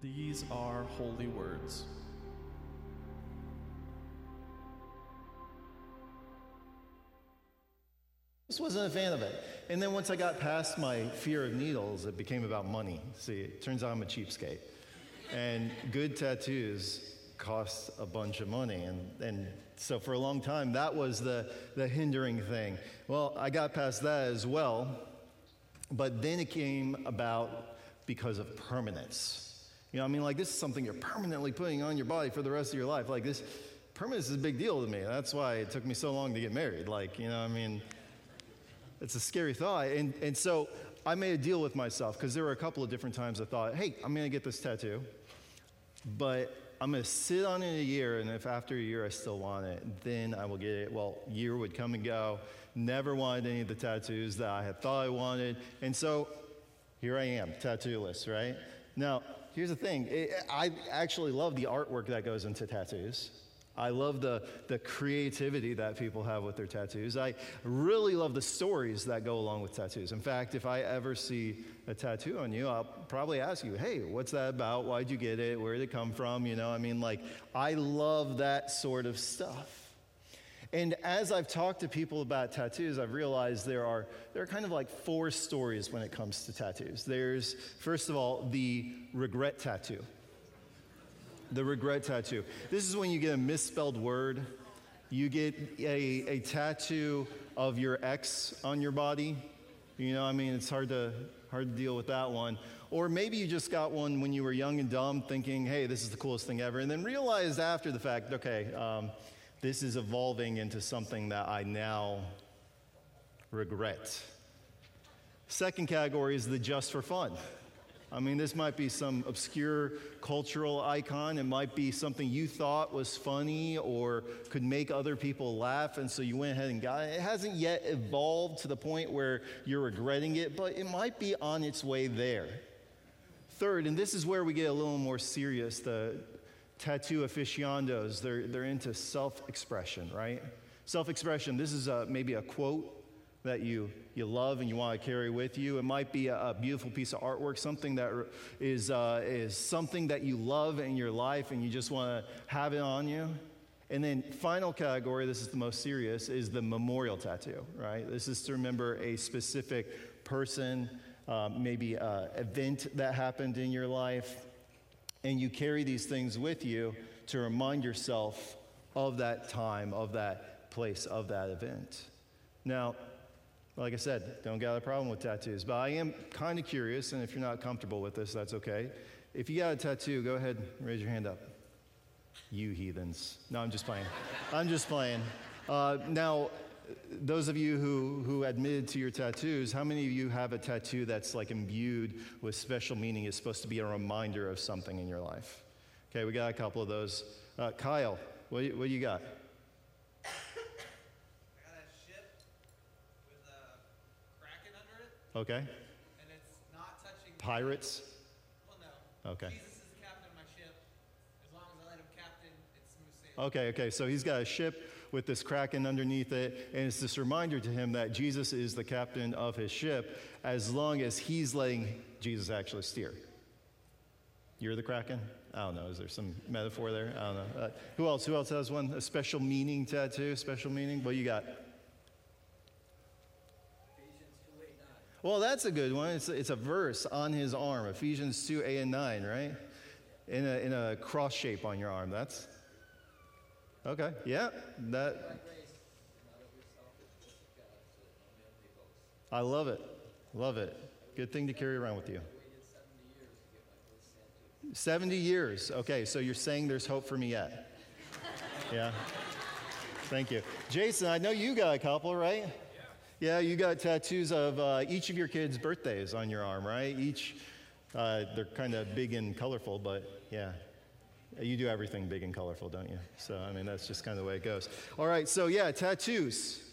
These are holy words. Just wasn't a fan of it. And then once I got past my fear of needles, it became about money. See, it turns out I'm a cheapskate. And good tattoos cost a bunch of money. And so for a long time, that was the hindering thing. Well, I got past that as well. But then it came about because of permanence. You know, I mean, like, this is something you're permanently putting on your body for the rest of your life. Like, this permanence is a big deal to me. That's why it took me so long to get married. Like, you know, I mean, it's a scary thought. And so I made a deal with myself, because there were a couple of different times I thought, hey, I'm going to get this tattoo, but I'm going to sit on it a year, and if after a year I still want it, then I will get it. Well, year would come and go. Never wanted any of the tattoos that I had thought I wanted. And so here I am, tattoo-less, right? Now, here's the thing. I actually love the artwork that goes into tattoos. I love the creativity that people have with their tattoos. I really love the stories that go along with tattoos. In fact, if I ever see a tattoo on you, I'll probably ask you, hey, what's that about? Why'd you get it? Where did it come from? You know, I mean, like, I love that sort of stuff. And as I've talked to people about tattoos, I've realized there are kind of like four stories when it comes to tattoos. There's, first of all, the regret tattoo. The regret tattoo. This is when you get a misspelled word. You get a tattoo of your ex on your body. You know, I mean, it's hard to deal with that one. Or maybe you just got one when you were young and dumb, thinking, hey, this is the coolest thing ever, and then realized after the fact, okay, this is evolving into something that I now regret. Second category is the just for fun. I mean, this might be some obscure cultural icon. It might be something you thought was funny or could make other people laugh, and so you went ahead and got it. It hasn't yet evolved to the point where you're regretting it, but it might be on its way there. Third, and this is where we get a little more serious, the tattoo aficionados, they're into self-expression, right? Self-expression, this is maybe a quote that you love and you want to carry with you. It might be a beautiful piece of artwork, something that is something that you love in your life and you just want to have it on you. And then final category, this is the most serious, is the memorial tattoo, right? This is to remember a specific person, maybe an event that happened in your life, and you carry these things with you to remind yourself of that time, of that place, of that event. Now, like I said, don't got a problem with tattoos, but I am kind of curious, and if you're not comfortable with this, that's okay. If you got a tattoo, go ahead and raise your hand up. You heathens. No, I'm just playing. I'm just playing. Now, those of you who admitted to your tattoos, how many of you have a tattoo that's like imbued with special meaning? It's supposed to be a reminder of something in your life. Okay, we got a couple of those. Kyle, what do you got? Okay. And it's not touching Pirates? Well, no. Okay. Jesus is the captain of my ship. As long as I let him captain, it's smooth sailing. Okay. So he's got a ship with this kraken underneath it, and it's this reminder to him that Jesus is the captain of his ship as long as he's letting Jesus actually steer. You're the kraken? I don't know. Is there some metaphor there? I don't know. Who else has one? A special meaning tattoo? Special meaning? What you got? Well, that's a good one. It's a verse on his arm, Ephesians 2, 8 and 9, right? In a cross shape on your arm. That's okay. Yeah, that. I love it. Love it. Good thing to carry around with you. 70 years. Okay, so you're saying there's hope for me yet? Yeah. Thank you, Jason. I know you got a couple, right? Yeah, you got tattoos of each of your kids' birthdays on your arm, right? They're kind of big and colorful, but yeah. You do everything big and colorful, don't you? So, I mean, that's just kind of the way it goes. All right, so yeah, tattoos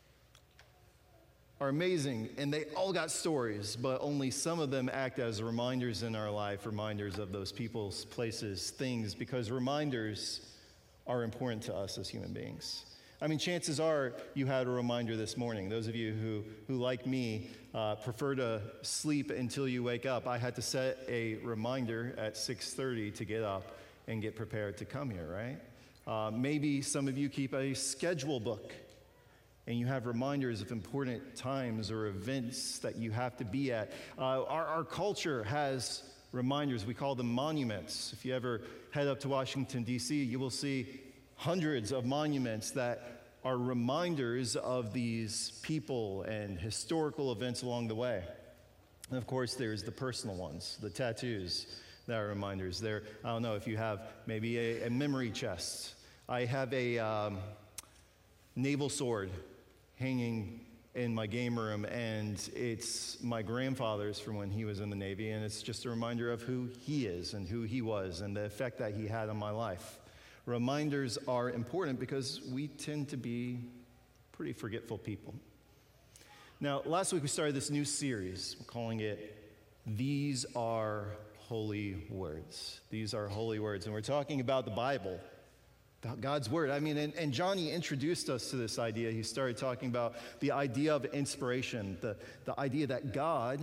are amazing, and they all got stories, but only some of them act as reminders in our life, reminders of those people's, places, things, because reminders are important to us as human beings. I mean, chances are you had a reminder this morning. Those of you who like me, prefer to sleep until you wake up. I had to set a reminder at 6:30 to get up and get prepared to come here, right? Maybe some of you keep a schedule book and you have reminders of important times or events that you have to be at. Our culture has reminders. We call them monuments. If you ever head up to Washington, D.C., you will see hundreds of monuments that are reminders of these people and historical events along the way. And of course, there's the personal ones, the tattoos that are reminders. I don't know if you have maybe a memory chest. I have a naval sword hanging in my game room, and it's my grandfather's from when he was in the Navy, and it's just a reminder of who he is and who he was and the effect that he had on my life. Reminders are important because we tend to be pretty forgetful people. Now, last week we started this new series. We're calling it These Are Holy Words. These are holy words. And we're talking about the Bible, about God's Word. I mean, and Johnny introduced us to this idea. He started talking about the idea of inspiration, the idea that God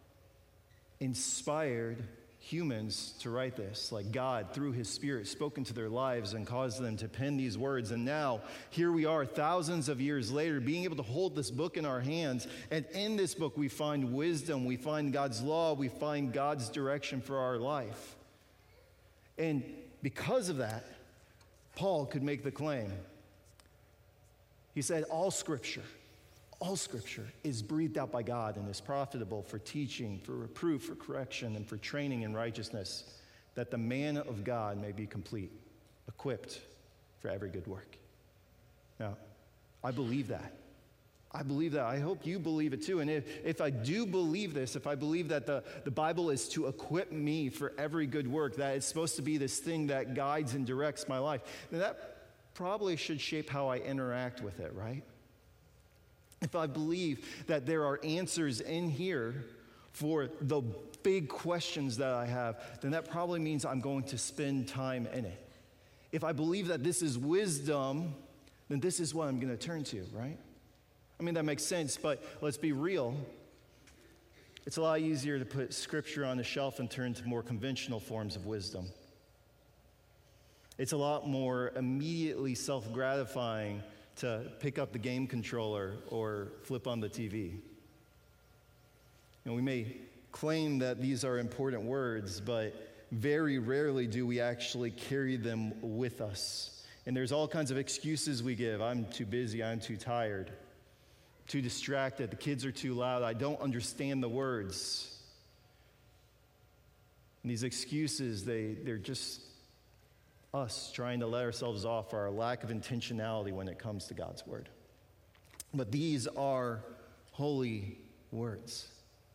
inspired humans to write this. Like God, through his Spirit, spoke into their lives and caused them to pen these words. And now, here we are, thousands of years later, being able to hold this book in our hands. And in this book, we find wisdom, we find God's law, we find God's direction for our life. And because of that, Paul could make the claim. He said, all Scripture is breathed out by God and is profitable for teaching, for reproof, for correction, and for training in righteousness, that the man of God may be complete, equipped for every good work. Now, I believe that. I hope you believe it too. And if I do believe this, if I believe that the Bible is to equip me for every good work, that it's supposed to be this thing that guides and directs my life, then that probably should shape how I interact with it, right? If I believe that there are answers in here for the big questions that I have, then that probably means I'm going to spend time in it. If I believe that this is wisdom, then this is what I'm going to turn to, right? I mean, that makes sense, but let's be real. It's a lot easier to put Scripture on the shelf and turn to more conventional forms of wisdom. It's a lot more immediately self-gratifying to pick up the game controller or flip on the TV. And we may claim that these are important words, but very rarely do we actually carry them with us. And there's all kinds of excuses we give. I'm too busy, I'm too tired, too distracted, the kids are too loud, I don't understand the words. And these excuses, they're just us trying to let ourselves off for our lack of intentionality when it comes to God's Word. But these are holy words.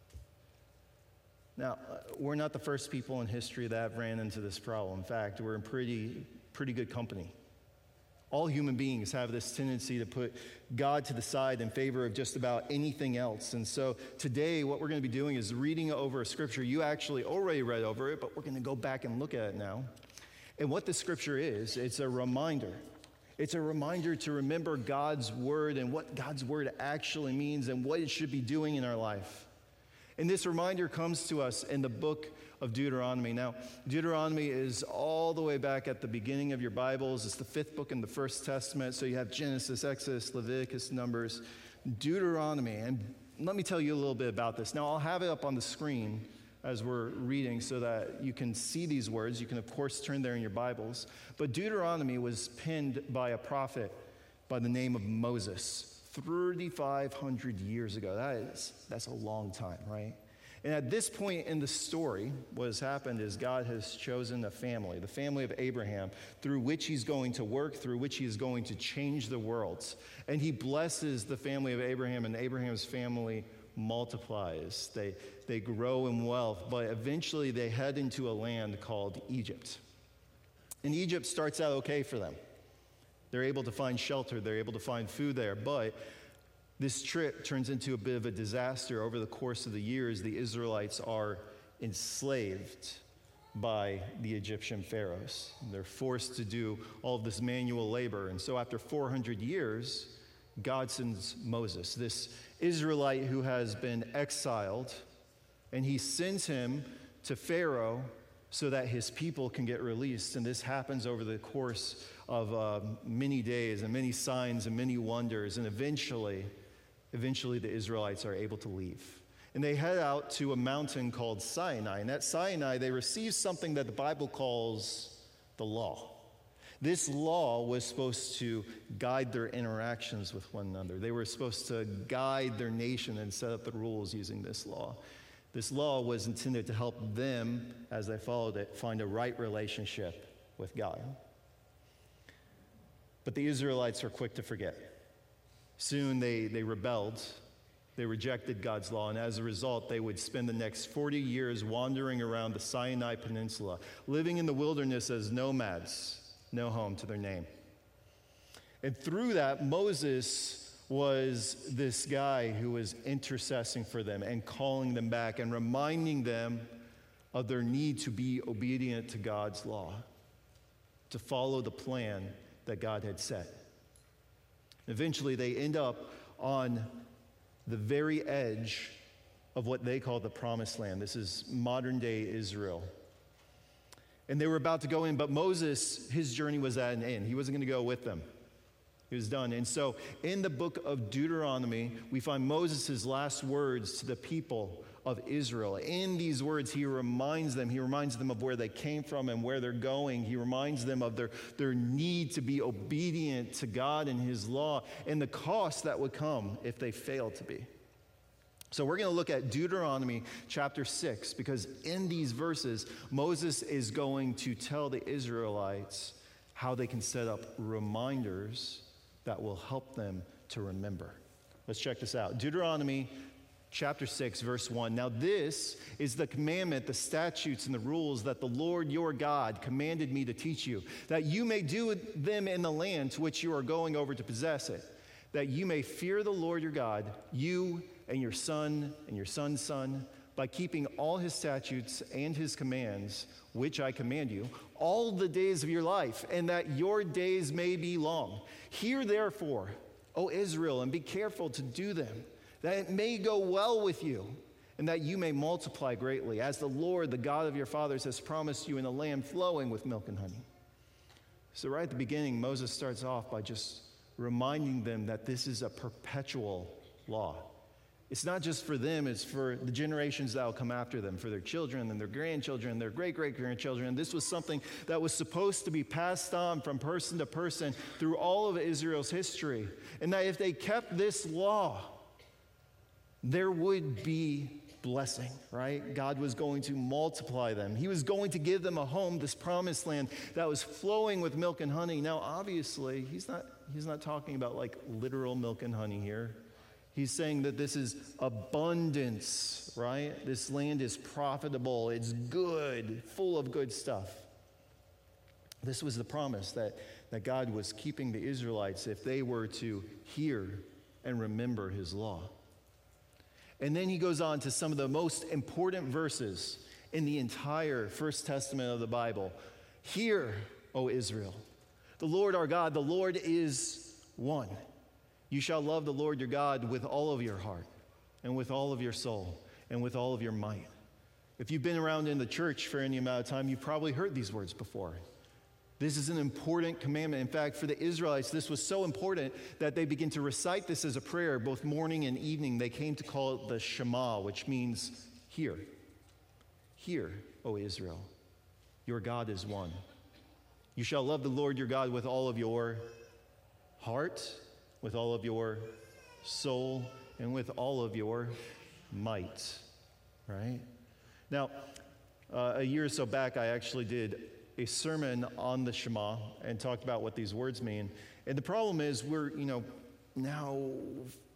Now, we're not the first people in history that have ran into this problem. In fact, we're in pretty good company. All human beings have this tendency to put God to the side in favor of just about anything else. And so today, what we're going to be doing is reading over a scripture. You actually already read over it, but we're going to go back and look at it now. And what the scripture is, it's a reminder. It's a reminder to remember God's word and what God's word actually means and what it should be doing in our life. And this reminder comes to us in the book of Deuteronomy. Now, Deuteronomy is all the way back at the beginning of your Bibles. It's the fifth book in the First Testament. So you have Genesis, Exodus, Leviticus, Numbers, Deuteronomy. And let me tell you a little bit about this. Now, I'll have it up on the screen as we're reading so that you can see these words. You can, of course, turn there in your Bibles. But Deuteronomy was penned by a prophet by the name of Moses 3,500 years ago. That's a long time, right? And at this point in the story, what has happened is God has chosen a family, the family of Abraham, through which he's going to work, through which he is going to change the world. And he blesses the family of Abraham, and Abraham's family multiplies. They grow in wealth, but eventually they head into a land called Egypt. And Egypt starts out okay for them. They're able to find shelter, they're able to find food there, but this trip turns into a bit of a disaster. Over the course of the years, the Israelites are enslaved by the Egyptian pharaohs. They're forced to do all of this manual labor. And so after 400 years, God sends Moses, this Israelite who has been exiled, and he sends him to Pharaoh so that his people can get released. And this happens over the course of many days and many signs and many wonders. And eventually the Israelites are able to leave. And they head out to a mountain called Sinai. And at Sinai, they receive something that the Bible calls the law. This law was supposed to guide their interactions with one another. They were supposed to guide their nation and set up the rules using this law. This law was intended to help them, as they followed it, find a right relationship with God. But the Israelites were quick to forget. Soon they rebelled. They rejected God's law, and as a result, they would spend the next 40 years wandering around the Sinai Peninsula, living in the wilderness as nomads, no home to their name. And through that, Moses was this guy who was intercessing for them and calling them back and reminding them of their need to be obedient to God's law, to follow the plan that God had set. Eventually, they end up on the very edge of what they call the Promised Land. This is modern-day Israel. And they were about to go in, but Moses, his journey was at an end. He wasn't going to go with them. He was done. And so in the book of Deuteronomy, we find Moses' last words to the people of Israel. In these words, he reminds them of where they came from and where they're going. He reminds them of their need to be obedient to God and his law and the cost that would come if they failed to be. So we're going to look at Deuteronomy chapter 6, because in these verses, Moses is going to tell the Israelites how they can set up reminders that will help them to remember. Let's check this out. Deuteronomy chapter 6, verse 1. Now this is the commandment, the statutes, and the rules that the Lord your God commanded me to teach you, that you may do them in the land to which you are going over to possess it, that you may fear the Lord your God, you and your son and your son's son, by keeping all his statutes and his commands, which I command you, all the days of your life, and that your days may be long. Hear therefore, O Israel, and be careful to do them, that it may go well with you, and that you may multiply greatly, as the Lord, the God of your fathers, has promised you in a land flowing with milk and honey. So right at the beginning, Moses starts off by just reminding them that this is a perpetual law. It's not just for them, it's for the generations that will come after them, for their children and their grandchildren, their great-great-grandchildren. And this was something that was supposed to be passed on from person to person through all of Israel's history. And that if they kept this law, there would be blessing, right? God was going to multiply them. He was going to give them a home, this promised land that was flowing with milk and honey. Now, obviously, he's not talking about like literal milk and honey here. He's saying that this is abundance, right? This land is profitable, it's good, full of good stuff. This was the promise that God was keeping the Israelites if they were to hear and remember his law. And then he goes on to some of the most important verses in the entire First Testament of the Bible. Hear, O Israel, the Lord our God, the Lord is one. You shall love the Lord your God with all of your heart and with all of your soul and with all of your might. If you've been around in the church for any amount of time, you've probably heard these words before. This is an important commandment. In fact, for the Israelites, this was so important that they began to recite this as a prayer both morning and evening. They came to call it the Shema, which means hear. Hear, O Israel, your God is one. You shall love the Lord your God with all of your heart, with all of your soul, and with all of your might, right? Now, a year or so back, I actually did a sermon on the Shema and talked about what these words mean. And the problem is we're, now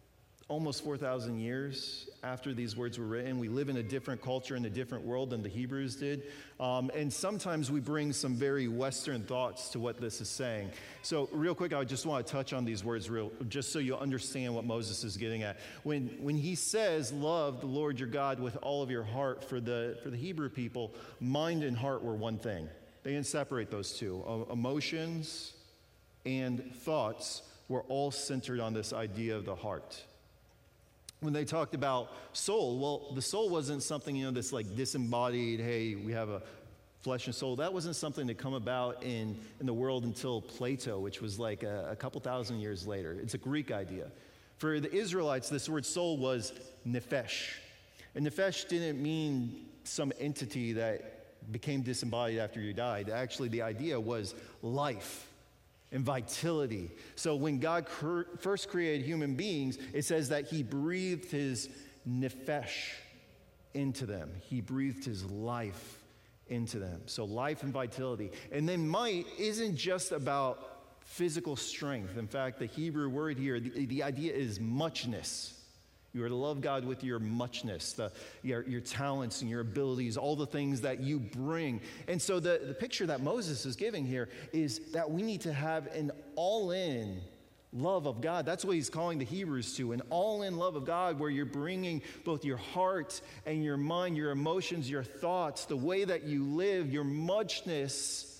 almost 4,000 years after these words were written. We live in a different culture and a different world than the Hebrews did. And sometimes we bring some very Western thoughts to what this is saying. So real quick, I just want to touch on these words just so you understand what Moses is getting at. When he says, love the Lord your God with all of your heart, for the Hebrew people, mind and heart were one thing. They didn't separate those two. Emotions and thoughts were all centered on this idea of the heart. When they talked about soul, well, the soul wasn't something, that's like disembodied, hey, we have a flesh and soul. That wasn't something to come about in the world until Plato, which was like a couple thousand years later. It's a Greek idea. For the Israelites, this word soul was nephesh. And nephesh didn't mean some entity that became disembodied after you died. Actually, the idea was life and vitality. So when God first created human beings, it says that he breathed his nephesh into them. He breathed his life into them. So life and vitality. And then might isn't just about physical strength. In fact, the Hebrew word here, the idea is muchness. You are to love God with your muchness, your talents and your abilities, all the things that you bring. And so the picture that Moses is giving here is that we need to have an all-in love of God. That's what he's calling the Hebrews to, an all-in love of God where you're bringing both your heart and your mind, your emotions, your thoughts, the way that you live, your muchness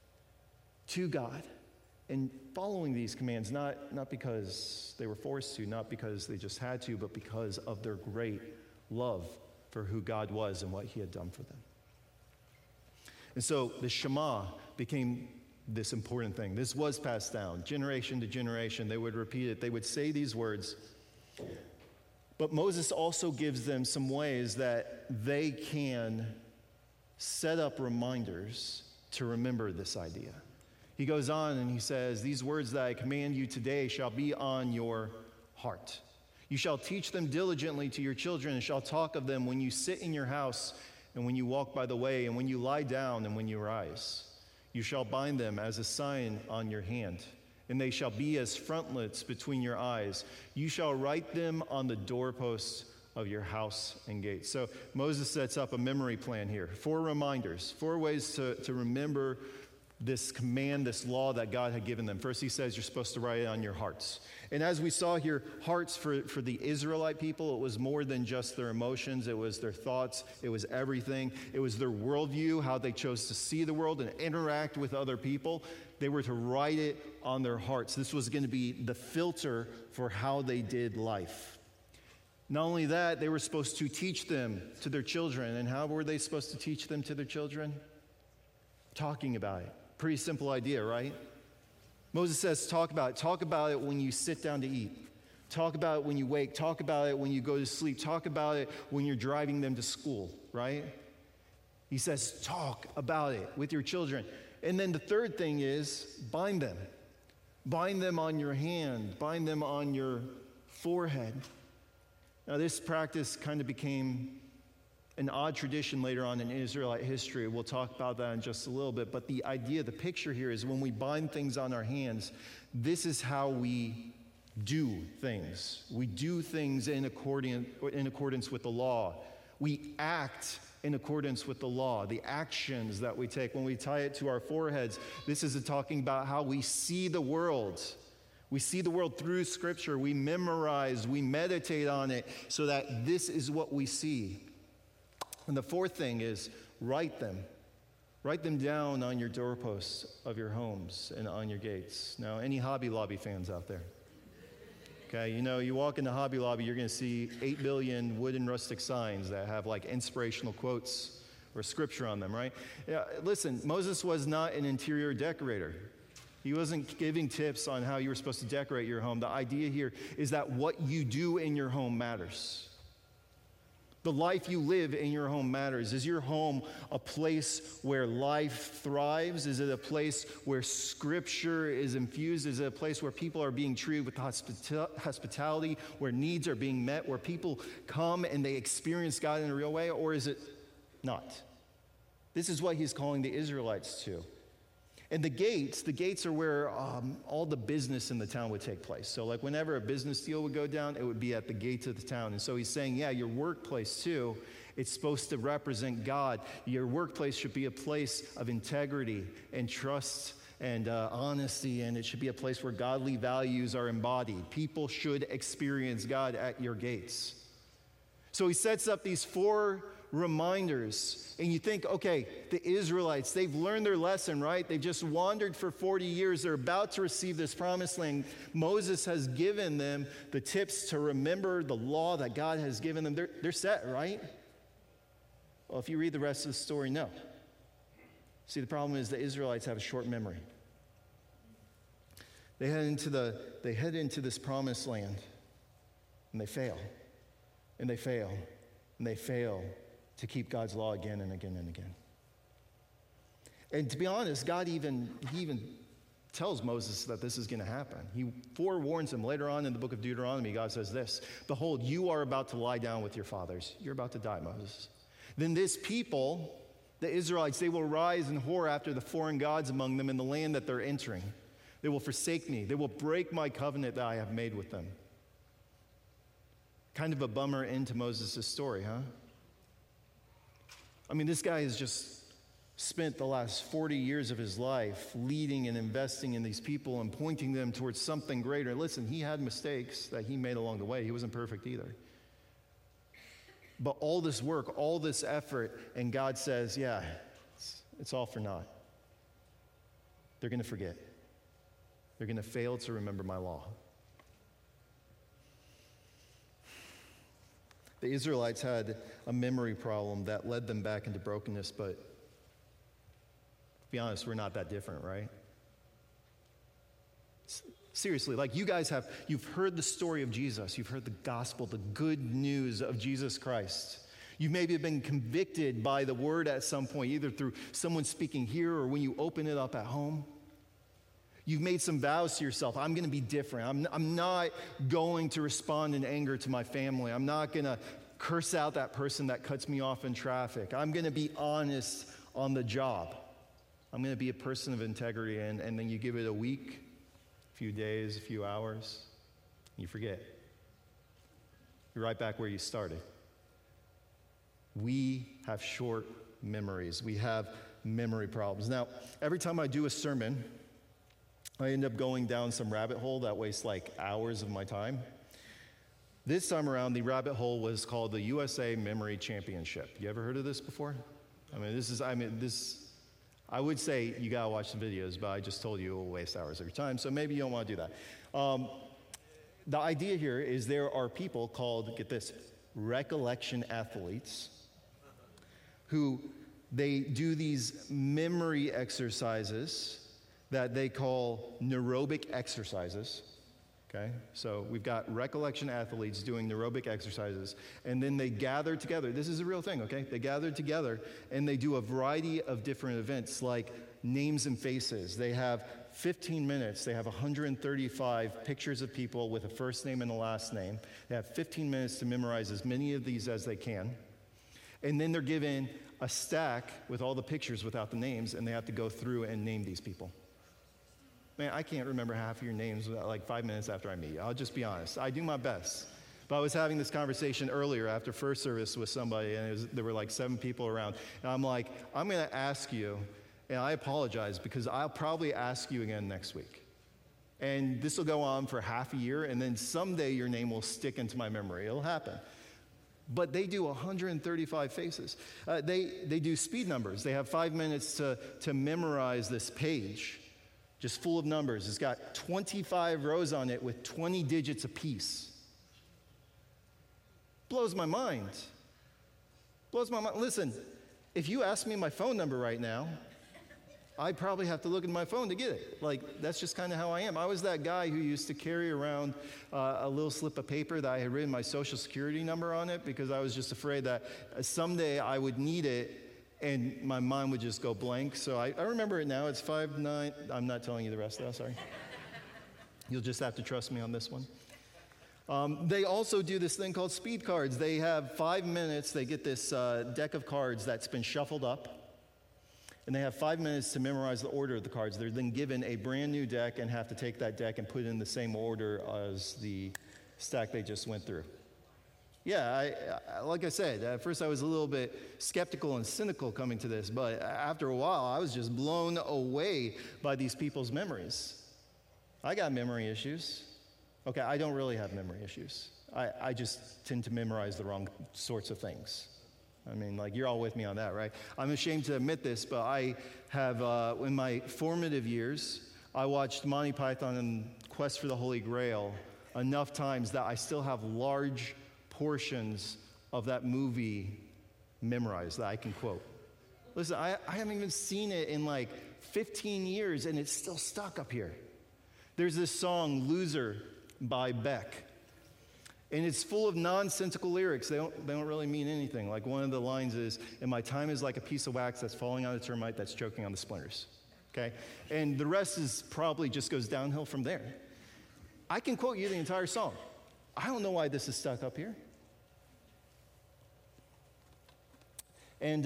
to God. And following these commands, not because they were forced to, not because they just had to, but because of their great love for who God was and what he had done for them. And so the Shema became this important thing. This was passed down generation to generation. They would repeat it. They would say these words. But Moses also gives them some ways that they can set up reminders to remember this idea. He goes on and he says, these words that I command you today shall be on your heart. You shall teach them diligently to your children and shall talk of them when you sit in your house and when you walk by the way and when you lie down and when you rise. You shall bind them as a sign on your hand, and they shall be as frontlets between your eyes. You shall write them on the doorposts of your house and gates. So Moses sets up a memory plan here. 4 reminders, 4 ways to remember this command, this law that God had given them. First, he says you're supposed to write it on your hearts. And as we saw here, hearts for the Israelite people, it was more than just their emotions. It was their thoughts. It was everything. It was their worldview, how they chose to see the world and interact with other people. They were to write it on their hearts. This was going to be the filter for how they did life. Not only that, they were supposed to teach them to their children. And how were they supposed to teach them to their children? Talking about it. Pretty simple idea, right? Moses says, talk about it. Talk about it when you sit down to eat. Talk about it when you wake. Talk about it when you go to sleep. Talk about it when you're driving them to school, right? He says, talk about it with your children. And then the third thing is bind them. Bind them on your hand. Bind them on your forehead. Now, this practice kind of became an odd tradition later on in Israelite history. We'll talk about that in just a little bit. But the idea, the picture here is when we bind things on our hands, this is how we do things. We do things in accordance with the law. We act in accordance with the law, the actions that we take. When we tie it to our foreheads, this is talking about how we see the world. We see the world through Scripture. We memorize, we meditate on it so that this is what we see. And the fourth thing is write them. Write them down on your doorposts of your homes and on your gates. Now, any Hobby Lobby fans out there? Okay, you walk into Hobby Lobby, you're going to see 8 billion wooden rustic signs that have like inspirational quotes or scripture on them, right? Yeah, listen, Moses was not an interior decorator. He wasn't giving tips on how you were supposed to decorate your home. The idea here is that what you do in your home matters. The life you live in your home matters. Is your home a place where life thrives? Is it a place where Scripture is infused? Is it a place where people are being treated with hospitality, where needs are being met, where people come and they experience God in a real way? Or is it not? This is what he's calling the Israelites to. And the gates are where all the business in the town would take place. So like whenever a business deal would go down, it would be at the gates of the town. And so he's saying, yeah, your workplace too, it's supposed to represent God. Your workplace should be a place of integrity and trust and honesty, and it should be a place where godly values are embodied. People should experience God at your gates. So he sets up these 4 reminders, and you think, okay, the Israelites, they've learned their lesson, right? They've just wandered for 40 years. They're about to receive this promised land. Moses has given them the tips to remember the law that God has given them. They're set, right? Well, if you read the rest of the story, no. See, the problem is the Israelites have a short memory. They head into this promised land, and they fail, and they fail, and they fail to keep God's law again and again and again. And to be honest, God he even tells Moses that this is going to happen. He forewarns him later on in the book of Deuteronomy. God says this, "Behold, you are about to lie down with your fathers. You're about to die, Moses. Then this people, the Israelites, they will rise and whore after the foreign gods among them in the land that they're entering. They will forsake me. They will break my covenant that I have made with them." Kind of a bummer end to Moses' story, huh? I mean, this guy has just spent the last 40 years of his life leading and investing in these people and pointing them towards something greater. Listen, he had mistakes that he made along the way. He wasn't perfect either. But all this work, all this effort, and God says, yeah, it's all for naught. They're going to forget. They're going to fail to remember my law. The Israelites had a memory problem that led them back into brokenness, but to be honest, we're not that different, right? Seriously, like you've heard the story of Jesus. You've heard the gospel, the good news of Jesus Christ. You maybe have been convicted by the word at some point, either through someone speaking here or when you open it up at home. You've made some vows to yourself. I'm going to be different. I'm not going to respond in anger to my family. I'm not going to curse out that person that cuts me off in traffic. I'm going to be honest on the job. I'm going to be a person of integrity. And then you give it a week, a few days, a few hours, and you forget. You're right back where you started. We have short memories. We have memory problems. Now, every time I do a sermon, I end up going down some rabbit hole that wastes like hours of my time. This time around, the rabbit hole was called the USA Memory Championship. You ever heard of this before? I would say you gotta watch the videos, but I just told you it will waste hours of your time, so maybe you don't want to do that. The idea here is there are people called, get this, recollection athletes, who they do these memory exercises that they call neurobic exercises, okay? So we've got recollection athletes doing neurobic exercises, and then they gather together. This is a real thing, okay? They gather together, and they do a variety of different events, like names and faces. They have 15 minutes. They have 135 pictures of people with a first name and a last name. They have 15 minutes to memorize as many of these as they can. And then they're given a stack with all the pictures without the names, and they have to go through and name these people. Man, I can't remember half of your names like 5 minutes after I meet you. I'll just be honest. I do my best. But I was having this conversation earlier after first service with somebody, and there were like 7 people around. And I'm like, I'm going to ask you, and I apologize because I'll probably ask you again next week. And this will go on for half a year, and then someday your name will stick into my memory. It'll happen. But they do 135 faces. They do speed numbers. They have 5 minutes to memorize this page, just full of numbers. It's got 25 rows on it with 20 digits apiece. Blows my mind. Blows my mind. Listen, if you ask me my phone number right now, I probably have to look at my phone to get it. Like, that's just kind of how I am. I was that guy who used to carry around a little slip of paper that I had written my social security number on it because I was just afraid that someday I would need it and my mind would just go blank. So I remember it now. It's 59. I'm not telling you the rest of that, sorry. You'll just have to trust me on this one. They also do this thing called speed cards. They have 5 minutes. They get this deck of cards that's been shuffled up. and they have 5 minutes to memorize the order of the cards. They're then given a brand new deck and have to take that deck and put it in the same order as the stack they just went through. Yeah, like I said, at first I was a little bit skeptical and cynical coming to this, but after a while I was just blown away by these people's memories. I got memory issues. Okay, I don't really have memory issues. I just tend to memorize the wrong sorts of things. I mean, like, you're all with me on that, right? I'm ashamed to admit this, but I have, in my formative years, I watched Monty Python and Quest for the Holy Grail enough times that I still have large portions of that movie memorized that I can quote. Listen, I haven't even seen it in like 15 years, and it's still stuck up here. There's this song, Loser, by Beck. And it's full of nonsensical lyrics. They don't really mean anything. Like, one of the lines is, and my time is like a piece of wax that's falling on a termite that's choking on the splinters. Okay? And the rest is probably just goes downhill from there. I can quote you the entire song. I don't know why this is stuck up here. And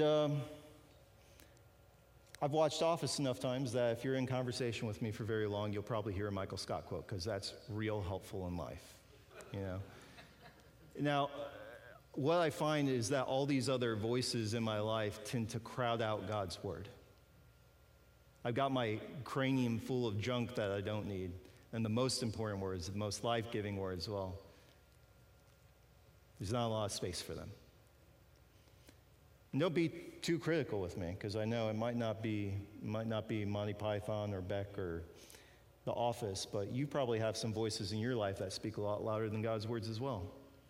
I've watched Office enough times that if you're in conversation with me for very long, you'll probably hear a Michael Scott quote, because that's real helpful in life, you know. Now, what I find is that all these other voices in my life tend to crowd out God's word. I've got my cranium full of junk that I don't need, and the most important words, the most life-giving words, well, there's not a lot of space for them. And don't be too critical with me, because I know it might not be Monty Python or Beck or The Office, but you probably have some voices in your life that speak a lot louder than God's words as well.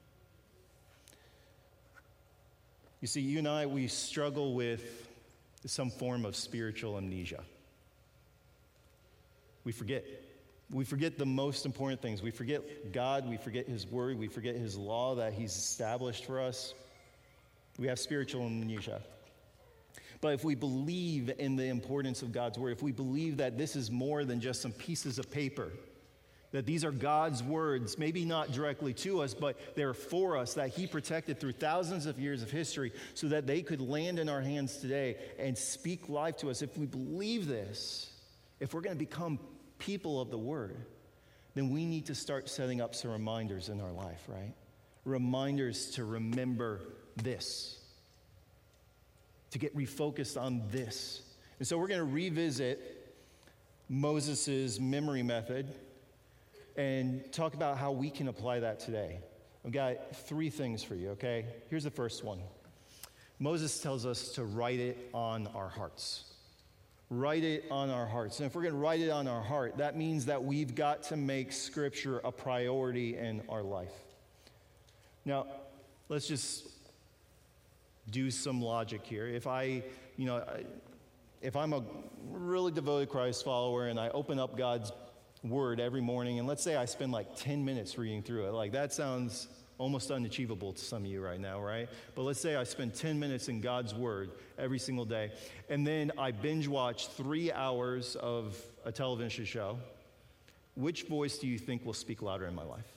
You see, you and I, we struggle with some form of spiritual amnesia. We forget. We forget the most important things. We forget God, we forget His word, we forget His law that He's established for us. We have spiritual amnesia. But if we believe in the importance of God's word, if we believe that this is more than just some pieces of paper, that these are God's words, maybe not directly to us, but they're for us, that He protected through thousands of years of history so that they could land in our hands today and speak life to us. If we believe this, if we're going to become people of the word, then we need to start setting up some reminders in our life, right? Reminders to remember this, to get refocused on this. And so we're going to revisit Moses' memory method and talk about how we can apply that today. I've got 3 things for you, okay? Here's the first one. Moses tells us to write it on our hearts. Write it on our hearts. And if we're going to write it on our heart, that means that we've got to make Scripture a priority in our life. Now, let's just do some logic here. If I'm a really devoted Christ follower and I open up God's word every morning, and let's say I spend like 10 minutes reading through it, like that sounds almost unachievable to some of you right now, right? But let's say I spend 10 minutes in God's word every single day, and then I binge watch 3 hours of a television show. Which voice do you think will speak louder in my life?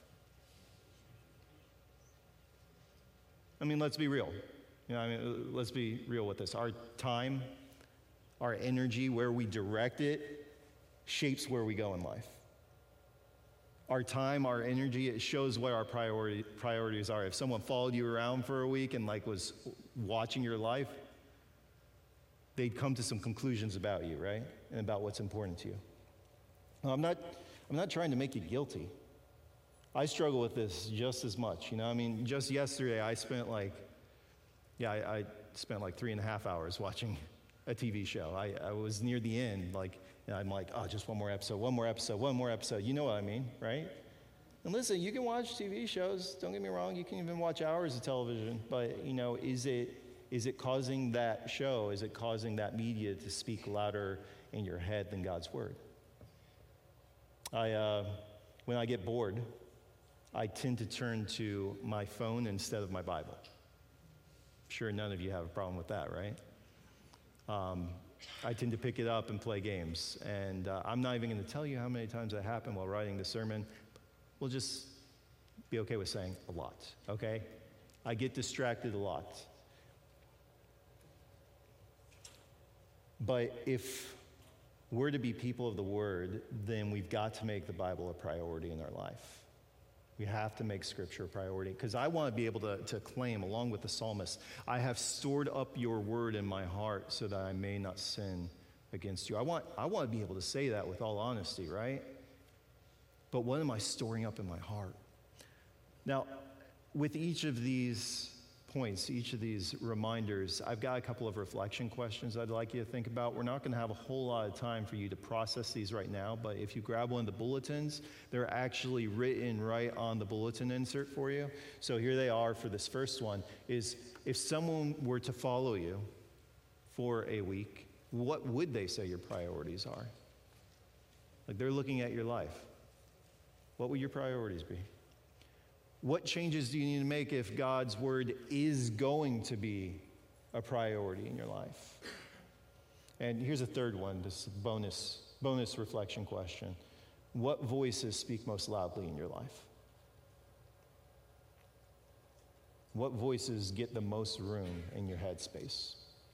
I mean, let's be real. Let's be real with this. Our time, our energy, where we direct it, shapes where we go in life. Our time, our energy, it shows what our priorities are. If someone followed you around for a week and was watching your life, they'd come to some conclusions about you, right? And about what's important to you. I'm not trying to make you guilty. I struggle with this just as much. Just yesterday I spent I spent 3.5 hours watching a TV show. I was near the end, and I'm like, oh, just one more episode. You know what I mean, right? And listen, you can watch TV shows. Don't get me wrong. You can even watch hours of television. But, is it causing that show, is it causing that media to speak louder in your head than God's word? When I get bored, I tend to turn to my phone instead of my Bible. I'm sure none of you have a problem with that, right? I tend to pick it up and play games. And I'm not even going to tell you how many times that happened while writing the sermon. We'll just be okay with saying a lot, okay? I get distracted a lot. But if we're to be people of the Word, then we've got to make the Bible a priority in our life. We have to make Scripture a priority, because I want to be able to claim, along with the psalmist, I have stored up your word in my heart so that I may not sin against you. I want to be able to say that with all honesty, right? But what am I storing up in my heart? Now, with each of these points, each of these reminders, I've got a couple of reflection questions I'd like you to think about. We're not going to have a whole lot of time for you to process these right now, but if you grab one of the bulletins, they're actually written right on the bulletin insert for you. So here they are for this first one, is if someone were to follow you for a week, what would they say your priorities are? Like, they're looking at your life. What would your priorities be? What changes do you need to make if God's word is going to be a priority in your life? And here's a third one, this bonus reflection question. What voices speak most loudly in your life? What voices get the most room in your headspace?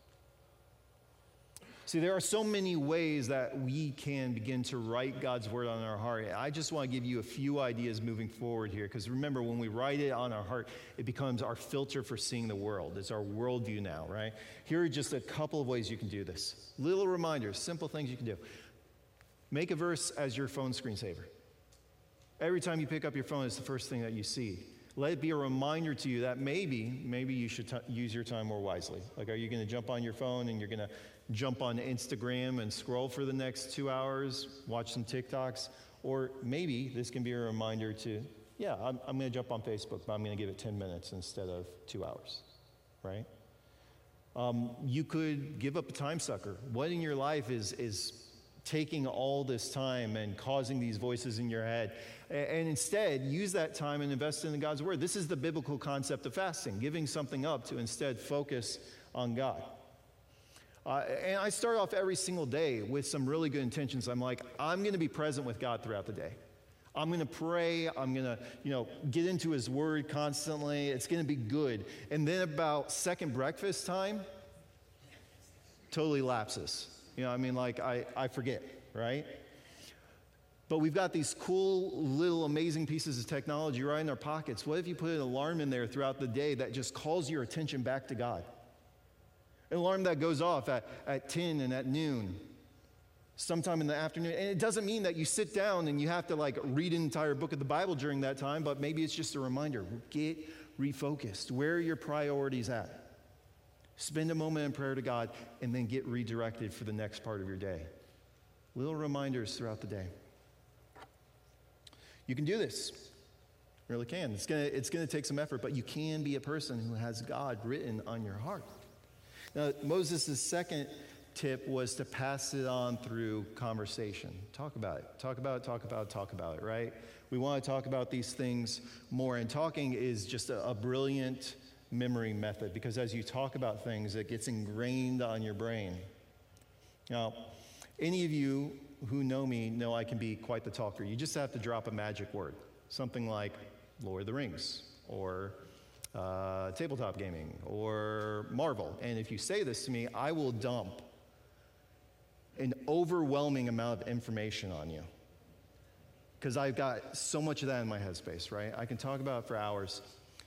See, there are so many ways that we can begin to write God's word on our heart. I just want to give you a few ideas moving forward here, because remember, when we write it on our heart, it becomes our filter for seeing the world. It's our worldview now, right? Here are just a couple of ways you can do this. Little reminders, simple things you can do. Make a verse as your phone screensaver. Every time you pick up your phone, it's the first thing that you see. Let it be a reminder to you that maybe you should use your time more wisely. Like, are you going to jump on your phone and you're going to jump on Instagram and scroll for the next 2 hours, watch some TikToks? Or maybe this can be a reminder to, I'm going to jump on Facebook, but I'm going to give it 10 minutes instead of 2 hours, right? You could give up a time sucker. What in your life is taking all this time and causing these voices in your head? And instead, use that time and invest in God's word. This is the biblical concept of fasting, giving something up to instead focus on God. And I start off every single day with some really good intentions. I'm like, I'm going to be present with God throughout the day. I'm going to pray. I'm going to, get into his word constantly. It's going to be good. And then about second breakfast time, totally lapses. I forget, right? But we've got these cool little amazing pieces of technology right in our pockets. What if you put an alarm in there throughout the day that just calls your attention back to God? An alarm that goes off at 10 and at noon, sometime in the afternoon. And it doesn't mean that you sit down and you have to read an entire book of the Bible during that time, but maybe it's just a reminder. Get refocused. Where are your priorities at? Spend a moment in prayer to God and then get redirected for the next part of your day. Little reminders throughout the day. You can do this. You really can. It's gonna take some effort, but you can be a person who has God written on your heart. Now, Moses' second tip was to pass it on through conversation. Talk about it. Talk about it, right? We want to talk about these things more, and talking is just a brilliant memory method, because as you talk about things, it gets ingrained on your brain. Now, any of you who know me know I can be quite the talker. You just have to drop a magic word, something like Lord of the Rings, or tabletop gaming, or Marvel. And if you say this to me, I will dump an overwhelming amount of information on you, because I've got so much of that in my headspace, right? I can talk about it for hours.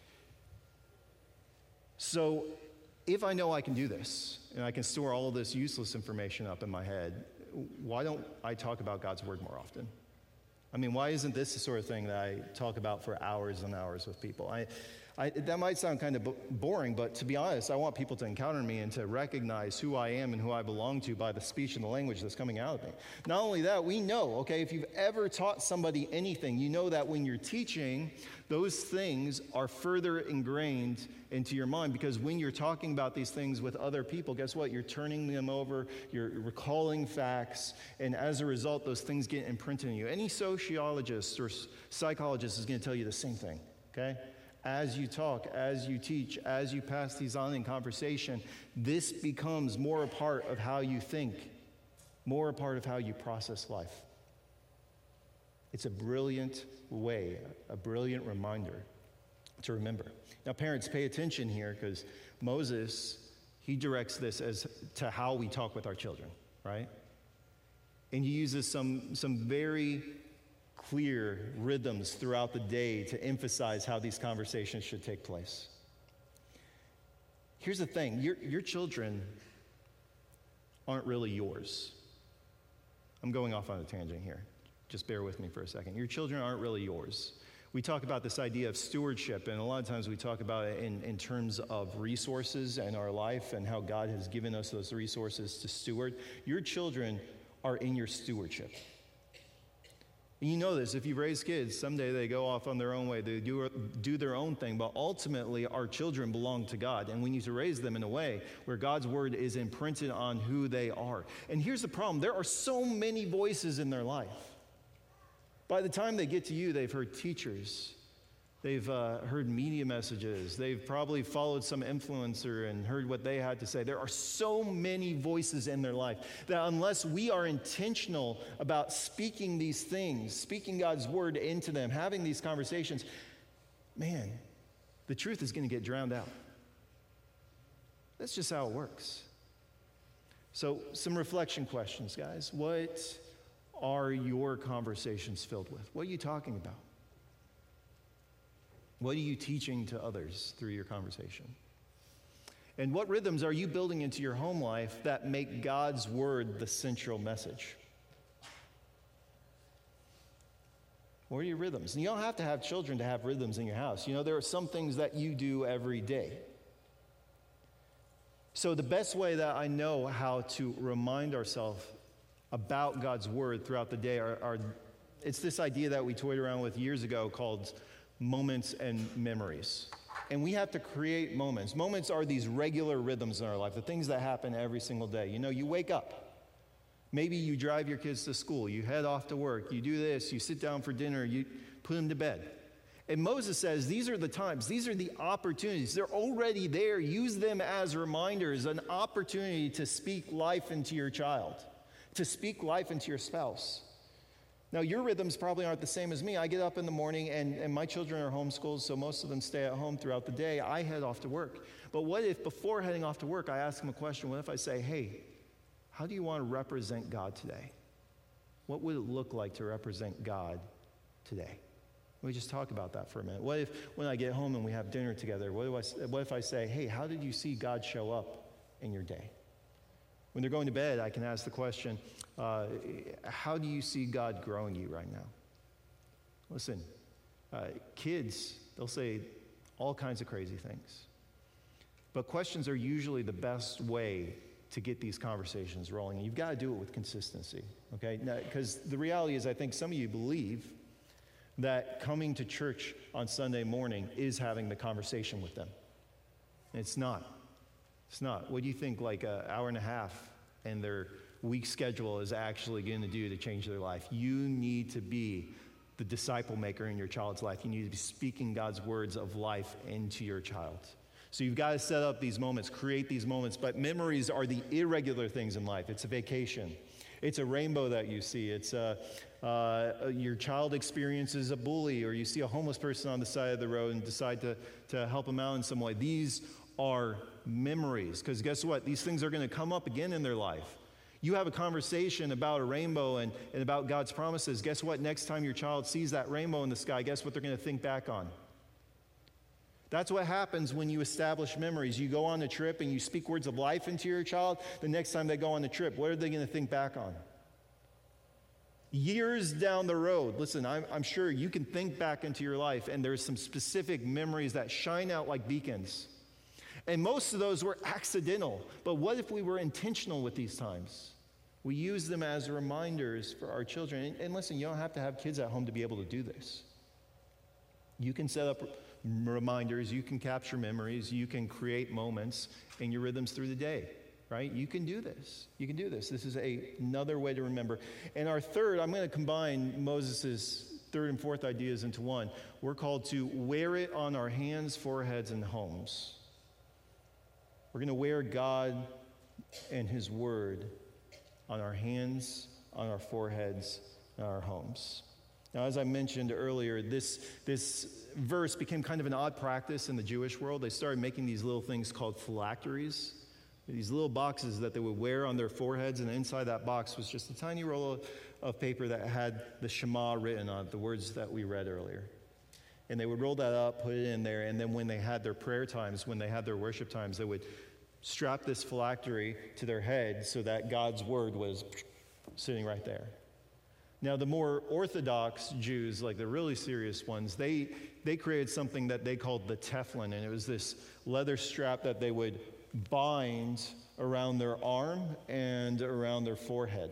So if I know I can do this, and I can store all of this useless information up in my head, why don't I talk about God's word more often? Why isn't this the sort of thing that I talk about for hours and hours with people? That might sound kind of boring, but to be honest, I want people to encounter me and to recognize who I am and who I belong to by the speech and the language that's coming out of me. Not only that, we know, okay, if you've ever taught somebody anything, you know that when you're teaching, those things are further ingrained into your mind, because when you're talking about these things with other people, guess what? You're turning them over, you're recalling facts, and as a result, those things get imprinted in you. Any sociologist or psychologist is going to tell you the same thing, okay? As you talk, as you teach, as you pass these on in conversation, this becomes more a part of how you think, more a part of how you process life. It's a brilliant way, a brilliant reminder to remember. Now, parents, pay attention here, because Moses, He directs this as to how we talk with our children, right? And he uses some very clear rhythms throughout the day to emphasize how these conversations should take place. Here's the thing, your children aren't really yours. I'm going off on a tangent here. Just bear with me for a second. Your children aren't really yours. We talk about this idea of stewardship, and a lot of times we talk about it in terms of resources in our life and how God has given us those resources to steward. Your children are in your stewardship. And you know this, if you raise kids, someday they go off on their own way, they do their own thing, but ultimately our children belong to God, and we need to raise them in a way where God's word is imprinted on who they are. And here's the problem, there are so many voices in their life. By the time they get to you, they've heard teachers, they've heard media messages, they've probably followed some influencer and heard what they had to say. There are so many voices in their life that unless we are intentional about speaking these things, speaking God's word into them, having these conversations, man, the truth is going to get drowned out. That's just how it works. So, some reflection questions, guys. What are your conversations filled with? What are you talking about? What are you teaching to others through your conversation? And what rhythms are you building into your home life that make God's word the central message? What are your rhythms? And you don't have to have children to have rhythms in your house. You know, there are some things that you do every day. So the best way that I know how to remind ourselves about God's word throughout the day it's this idea that we toyed around with years ago called moments and memories. And we have to create moments. Moments are these regular rhythms in our life, the things that happen every single day. You know, you wake up. Maybe you drive your kids to school. You head off to work. You do this. You sit down for dinner. You put them to bed. And Moses says these are the times. These are the opportunities. They're already there. Use them as reminders, an opportunity to speak life into your child, to speak life into your spouse. Now, your rhythms probably aren't the same as me. I get up in the morning, and my children are homeschooled, so most of them stay at home throughout the day. I head off to work. But what if before heading off to work, I ask them a question? What if I say, hey, how do you want to represent God today? What would it look like to represent God today? We just talk about that for a minute. What if when I get home and we have dinner together, what if I say, hey, how did you see God show up in your day? When they're going to bed, I can ask the question, how do you see God growing you right now? Listen, kids, they'll say all kinds of crazy things. But questions are usually the best way to get these conversations rolling. And you've got to do it with consistency, okay? Because the reality is I think some of you believe that coming to church on Sunday morning is having the conversation with them. It's not. It's not. What do you think like an hour and a half and their week schedule is actually going to do to change their life? You need to be the disciple maker in your child's life. You need to be speaking God's words of life into your child. So you've got to set up these moments, create these moments. But memories are the irregular things in life. It's a vacation. It's a rainbow that you see. It's your child experiences a bully, or you see a homeless person on the side of the road and decide to help them out in some way. These are memories, because guess what? These things are going to come up again in their life. You have a conversation about a rainbow and about God's promises. Guess what? Next time your child sees that rainbow in the sky, guess what they're going to think back on? That's what happens when you establish memories. You go on a trip and you speak words of life into your child. The next time they go on the trip, what are they going to think back on? Years down the road, listen, I'm sure you can think back into your life, and there's some specific memories that shine out like beacons. And most of those were accidental. But what if we were intentional with these times? We use them as reminders for our children. And listen, you don't have to have kids at home to be able to do this. You can set up reminders, you can capture memories, you can create moments in your rhythms through the day, right? You can do this. You can do this. This is another way to remember. And our third, I'm going to combine Moses' third and fourth ideas into one. We're called to wear it on our hands, foreheads, and homes. We're going to wear God and His Word on our hands, on our foreheads, and our homes. Now, as I mentioned earlier, this verse became kind of an odd practice in the Jewish world. They started making these little things called phylacteries These little boxes that they would wear on their foreheads, and inside that box was just a tiny roll of paper that had the Shema written on it, the words that we read earlier. And they would roll that up, put it in there, and then when they had their prayer times, when they had their worship times, they would strap this phylactery to their head so that God's word was sitting right there. Now, the more orthodox Jews, like the really serious ones, they created something that they called the tefillin, and it was this leather strap that they would bind around their arm and around their forehead.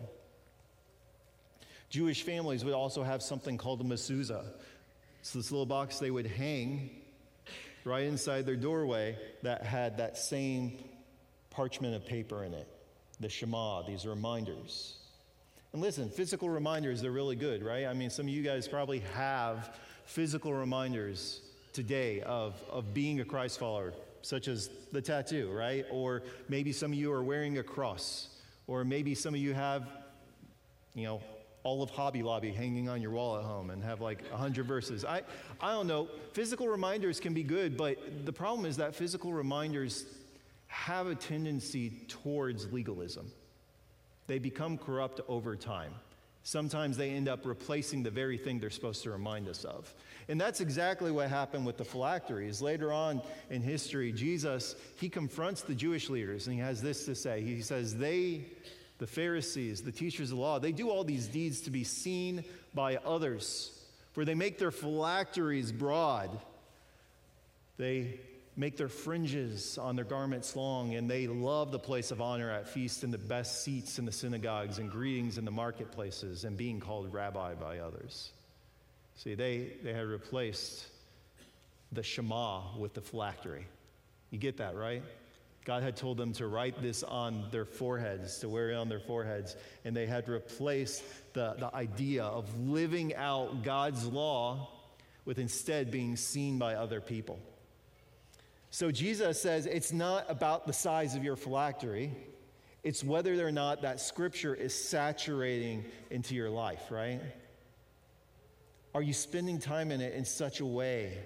Jewish families would also have something called a mezuzah. So this little box they would hang right inside their doorway that had that same parchment of paper in it, the Shema, these reminders. And listen, physical reminders, they're really good, right? I mean, some of you guys probably have physical reminders today of being a Christ follower, such as the tattoo, right? Or maybe some of you are wearing a cross, or maybe some of you have, all of Hobby Lobby hanging on your wall at home and have like 100 verses. I don't know. Physical reminders can be good, but the problem is that physical reminders have a tendency towards legalism. They become corrupt over time. Sometimes they end up replacing the very thing they're supposed to remind us of. And that's exactly what happened with the phylacteries. Later on in history, Jesus, he confronts the Jewish leaders, and he has this to say. He says, the Pharisees, the teachers of the law, they do all these deeds to be seen by others, for they make their phylacteries broad. They make their fringes on their garments long, and they love the place of honor at feasts and the best seats in the synagogues and greetings in the marketplaces and being called rabbi by others. See, they had replaced the Shema with the phylactery. You get that, right? God had told them to write this on their foreheads, to wear it on their foreheads, and they had replaced the idea of living out God's law with instead being seen by other people. So Jesus says it's not about the size of your phylactery, it's whether or not that scripture is saturating into your life, right? Are you spending time in it in such a way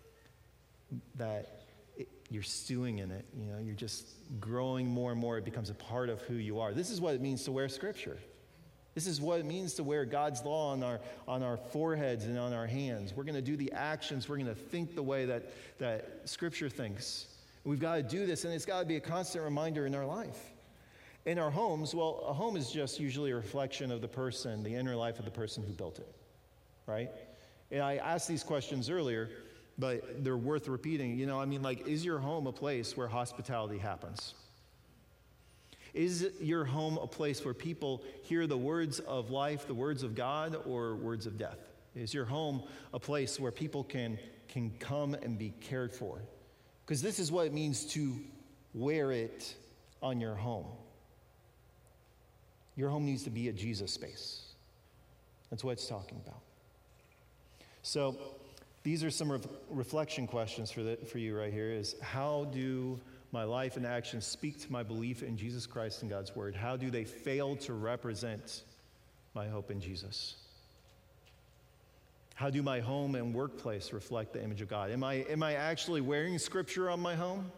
that you're stewing in it, you're just growing more and more. It becomes a part of who you are. This is what it means to wear Scripture. This is what it means to wear God's law on our foreheads and on our hands. We're going to do the actions. We're going to think the way that Scripture thinks. We've got to do this, and it's got to be a constant reminder in our life. In our homes, well, a home is just usually a reflection of the person, the inner life of the person who built it, right? And I asked these questions earlier, but they're worth repeating. Is your home a place where hospitality happens? Is your home a place where people hear the words of life, the words of God, or words of death? Is your home a place where people can come and be cared for? Because this is what it means to wear it on your home. Your home needs to be a Jesus space. That's what it's talking about. So, these are some reflection questions for you right here is how do my life and actions speak to my belief in Jesus Christ and God's word? How do they fail to represent my hope in Jesus? How do my home and workplace reflect the image of God? Am I actually wearing Scripture on my home?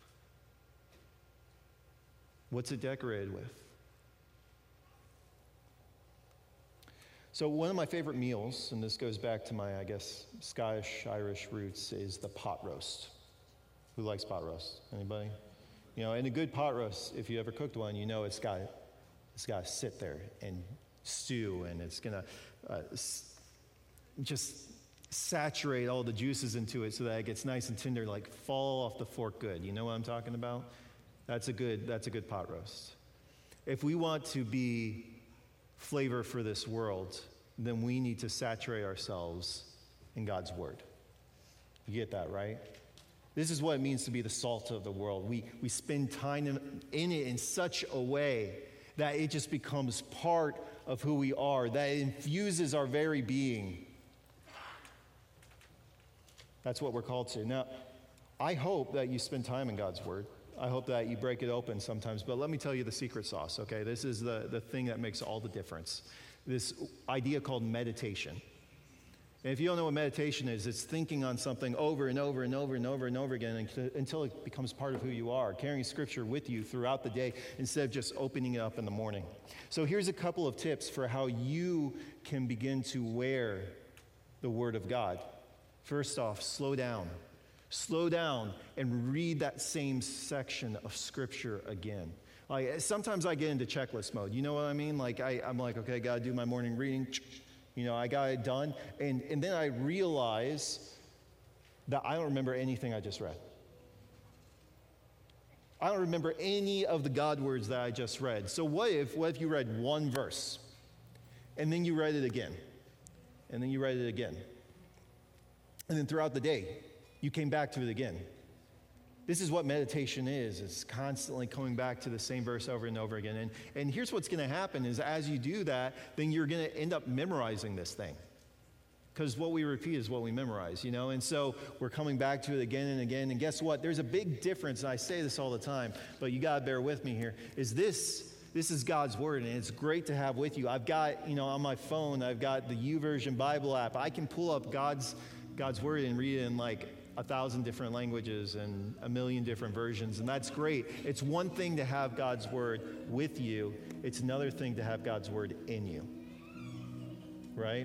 What's it decorated with? So one of my favorite meals, and this goes back to my, Scottish, Irish roots, is the pot roast. Who likes pot roast? Anybody? And a good pot roast, if you ever cooked one, it's got to sit there and stew, and it's going to just saturate all the juices into it so that it gets nice and tender, like fall off the fork good. You know what I'm talking about? That's a good pot roast. If we want to be flavor for this world, then we need to saturate ourselves in God's word. You get that, right? This is what it means to be the salt of the world. We spend time in it in such a way that it just becomes part of who we are, that it infuses our very being. That's what we're called to. Now, I hope that you spend time in God's word. I hope that you break it open sometimes, but let me tell you the secret sauce, okay? This is the thing that makes all the difference. This idea called meditation. And if you don't know what meditation is, it's thinking on something over and over and over and over and over again until it becomes part of who you are, carrying Scripture with you throughout the day instead of just opening it up in the morning. So here's a couple of tips for how you can begin to wear the Word of God. First off, slow down. Slow down and read that same section of Scripture again. Like, sometimes I get into checklist mode. You know what I mean? Like, I'm like, okay, I got to do my morning reading. You know, I got it done. And then I realize that I don't remember anything I just read. I don't remember any of the God words that I just read. So what if you read one verse, and then you read it again, and then you read it again, and then throughout the day, you came back to it again? This is what meditation is. It's constantly coming back to the same verse over and over again. And here's what's going to happen is as you do that, then you're going to end up memorizing this thing. Because what we repeat is what we memorize, you know? And so we're coming back to it again and again. And guess what? There's a big difference, and I say this all the time, but you got to bear with me here, is this is God's Word, and it's great to have with you. I've got, you know, on my phone, I've got the YouVersion Bible app. I can pull up God's Word and read it in like 1,000 different languages and 1,000,000 different versions, and that's great. It's one thing to have God's Word with you. It's another thing to have God's Word in you, right?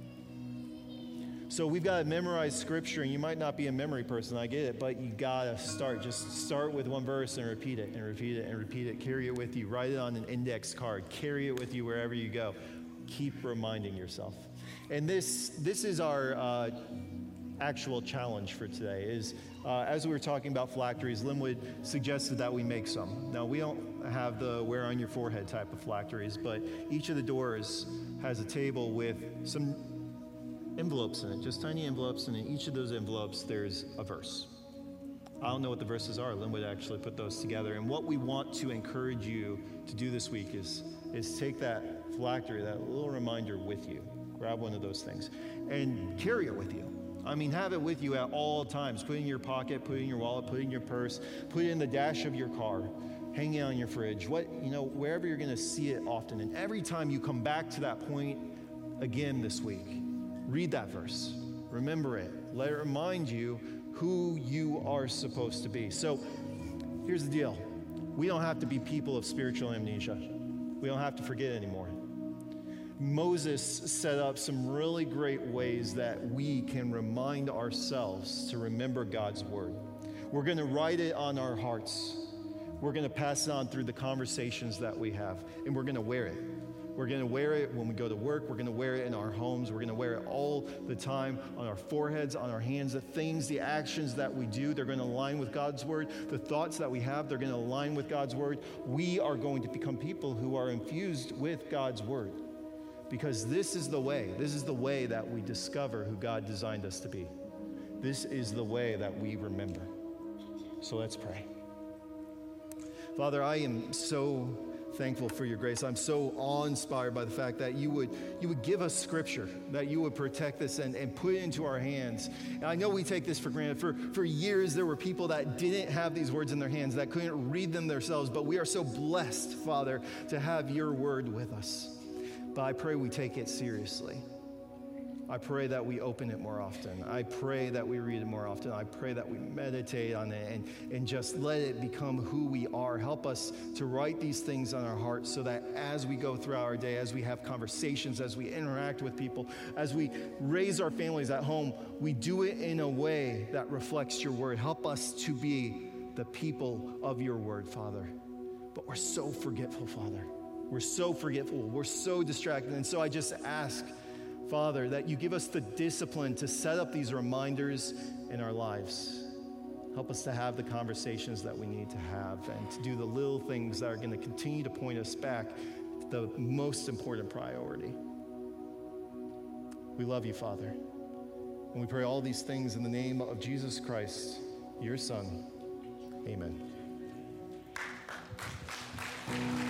So we've got to memorize Scripture, and you might not be a memory person, I get it, but you got to start. Just start with one verse and repeat it and repeat it and repeat it. Carry it with you. Write it on an index card. Carry it with you wherever you go. Keep reminding yourself. And this is our actual challenge for today is, as we were talking about phylacteries, Linwood suggested that we make some. Now, we don't have the wear on your forehead type of phylacteries, but each of the doors has a table with some envelopes in it, just tiny envelopes, and in each of those envelopes, there's a verse. I don't know what the verses are. Linwood actually put those together. And what we want to encourage you to do this week is take that phylactery, that little reminder with you. Grab one of those things and carry it with you. I mean, have it with you at all times. Put it in your pocket, put it in your wallet, put it in your purse, put it in the dash of your car, hang it on your fridge, wherever you're going to see it often. And every time you come back to that point again this week, read that verse. Remember it. Let it remind you who you are supposed to be. So here's the deal. We don't have to be people of spiritual amnesia. We don't have to forget anymore. Moses set up some really great ways that we can remind ourselves to remember God's Word. We're going to write it on our hearts. We're going to pass it on through the conversations that we have, and we're going to wear it. We're going to wear it when we go to work. We're going to wear it in our homes. We're going to wear it all the time on our foreheads, on our hands. The things, the actions that we do, they're going to align with God's Word. The thoughts that we have, they're going to align with God's Word. We are going to become people who are infused with God's Word. Because this is the way that we discover who God designed us to be. This is the way that we remember. So let's pray. Father, I am so thankful for your grace. I'm so awe-inspired by the fact that you would give us Scripture, that you would protect this and put it into our hands. And I know we take this for granted. For years, there were people that didn't have these words in their hands, that couldn't read them themselves, but we are so blessed, Father, to have your word with us. But I pray we take it seriously. I pray that we open it more often. I pray that we read it more often. I pray that we meditate on it and just let it become who we are. Help us to write these things on our hearts so that as we go throughout our day, as we have conversations, as we interact with people, as we raise our families at home, we do it in a way that reflects your word. Help us to be the people of your word, Father. But we're so forgetful, Father. We're so forgetful. We're so distracted. And so I just ask, Father, that you give us the discipline to set up these reminders in our lives. Help us to have the conversations that we need to have and to do the little things that are going to continue to point us back to the most important priority. We love you, Father. And we pray all these things in the name of Jesus Christ, your Son. Amen.